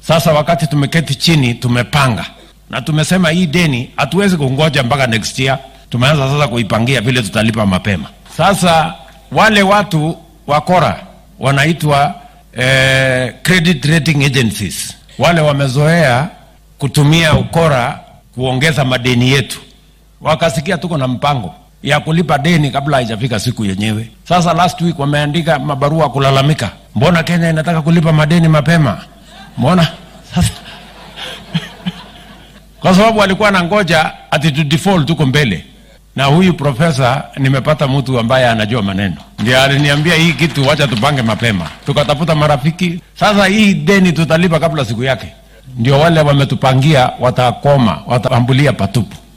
Sasa wakati tumeketi chini tumepanga na tumesema hii deni hatuwezi kungoja mpaka next year. Tumeanza sasa kuipangia vile tutalipa mapema. Sasa wale watu wakora wanaitwa credit rating agencies, wale wamezoea kutumia ukora kuongeza madeni yetu. Wakasikia tuko na mpango ya kulipa deni kabla haijafika siku yenyewe. Sasa last week wameandika mabarua kulalamika, mbona Kenya inataka kulipa madeni mapema? Mbona sasa kwa sababu walikuwa na ngoja ati tu default tuko mbele. Na huyu profesa nimepata mtu ambaye anajua maneno, ndiye aliniambia hii kitu wacha tupange mapema. Tukatafuta marafiki. Sasa hii deni tutalipa kabla siku yake. Ndio wale wametupangia watakoma, wataambulia patupu.